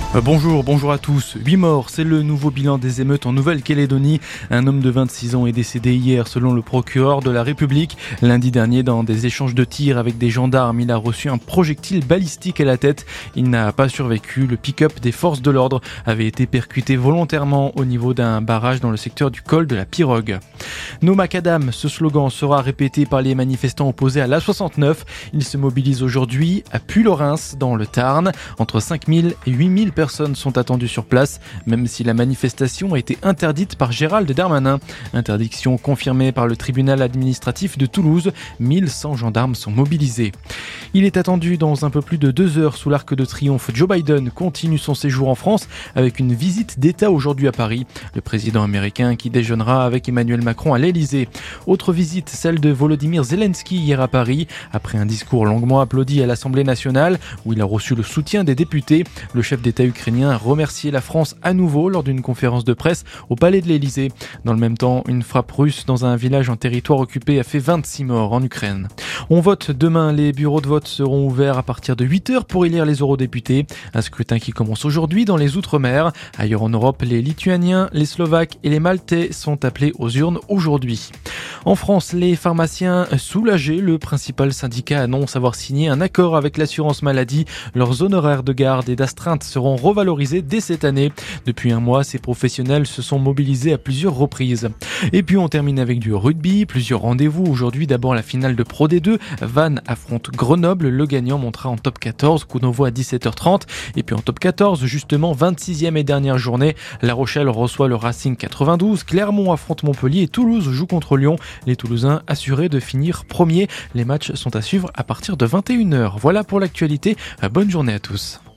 Bonjour à tous. 8 morts, c'est le nouveau bilan des émeutes en Nouvelle-Calédonie. Un homme de 26 ans est décédé hier selon le procureur de la République. Lundi dernier, dans des échanges de tirs avec des gendarmes, il a reçu un projectile balistique à la tête. Il n'a pas survécu. Le pick-up des forces de l'ordre avait été percuté volontairement au niveau d'un barrage dans le secteur du col de la Pirogue. No Macadam, ce slogan sera répété par les manifestants opposés à l'A69. Ils se mobilisent aujourd'hui à Puy-Laurens, dans le Tarn. Entre 5000 et 8000 personnes sont attendues sur place, même si la manifestation a été interdite par Gérald Darmanin. Interdiction confirmée par le tribunal administratif de Toulouse. 1100 gendarmes sont mobilisés. Il est attendu dans un peu plus de 2 heures sous l'Arc de Triomphe. Joe Biden continue son séjour en France avec une visite d'État aujourd'hui à Paris. Le président américain qui déjeunera avec Emmanuel Macron à l'Elysée. Autre visite, celle de Volodymyr Zelensky hier à Paris. Après un discours longuement applaudi à l'Assemblée nationale où il a reçu le soutien des députés, le chef d'État ukrainien a remercié la France à nouveau lors d'une conférence de presse au palais de l'Elysée. Dans le même temps, une frappe russe dans un village en territoire occupé a fait 26 morts en Ukraine. On vote demain. Les bureaux de vote seront ouverts à partir de 8h pour élire les eurodéputés. Un scrutin qui commence aujourd'hui dans les Outre-mer. Ailleurs en Europe, les Lituaniens, les Slovaques et les Maltais sont appelés aux urnes aujourd'hui. En France, les pharmaciens soulagés, le principal syndicat annonce avoir signé un accord avec l'assurance maladie. Leurs honoraires de garde et d'astreinte seront revalorisés dès cette année. Depuis un mois, ces professionnels se sont mobilisés à plusieurs reprises. Et puis on termine avec du rugby. Plusieurs rendez-vous aujourd'hui. D'abord la finale de Pro D2. Vannes affronte Grenoble. Le gagnant montera en top 14. Coup d'envoi à 17h30. Et puis en top 14, justement, 26e et dernière journée. La Rochelle reçoit le Racing 92. Clermont affronte Montpellier et Toulouse joue contre Lyon. Les Toulousains assurés de finir premiers. Les matchs sont à suivre à partir de 21h. Voilà pour l'actualité. Bonne journée à tous.